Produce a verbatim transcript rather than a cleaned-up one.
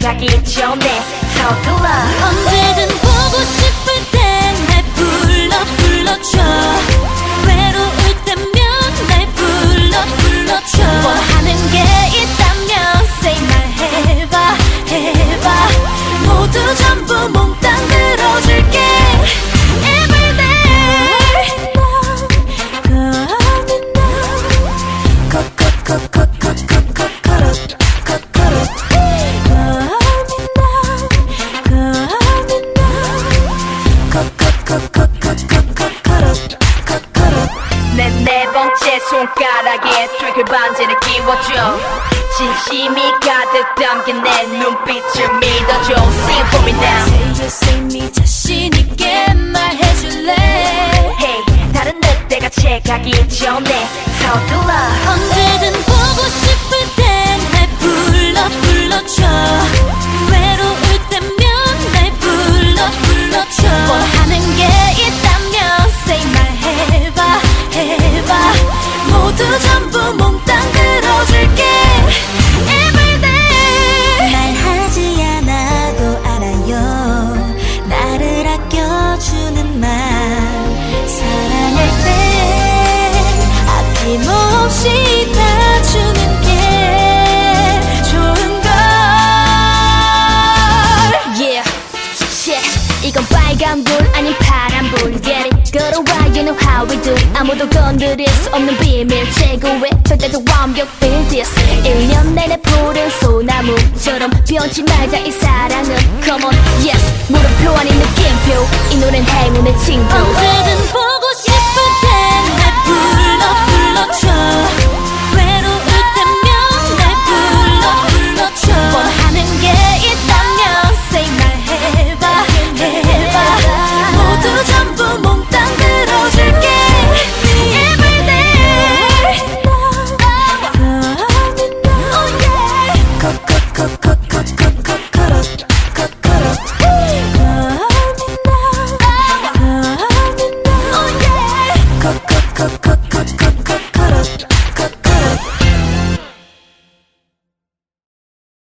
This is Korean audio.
가기 전에 서둘러 언제든 보고 싶을 땐 날 불러 불러줘 외로울 때면 날 불러 불러줘 원하는 게 있다면 say 말해봐 해봐 모두 전부 몽땅 들어줄게 내 네 번째 손가락에 트리클 반지를 끼워줘 진심이 가득 담긴 내 눈빛을 믿어줘 Sing for me now Say you say me 자신 있게 말해줄래 Hey 다른 늑대가 채가기 전에 서둘러 언제든 보고 싶을 땐 날 불러 불러줘 외로울 때면 날 불러 불러줘 원하는 게 있다면 say 말해봐 해봐 모두 전부 몽땅 들어줄게 Everyday 말하지 않아도 알아요 나를 아껴주는 말 사랑할 때 아낌없이 다 주는 게 좋은 걸 Yeah, yeah 이건 빨간불 아닌 파란불 Get it 걸어와 you know how we do 아무도 건드릴 수 없는 비밀 최고의 절대적 완벽 feel this 일 년 내내 푸른 소나무처럼 변치 말자 이 사랑은 Come on yes 물음표 아닌 느낌표 이 노래는 행운의 친구 언제든 보고 싶을 때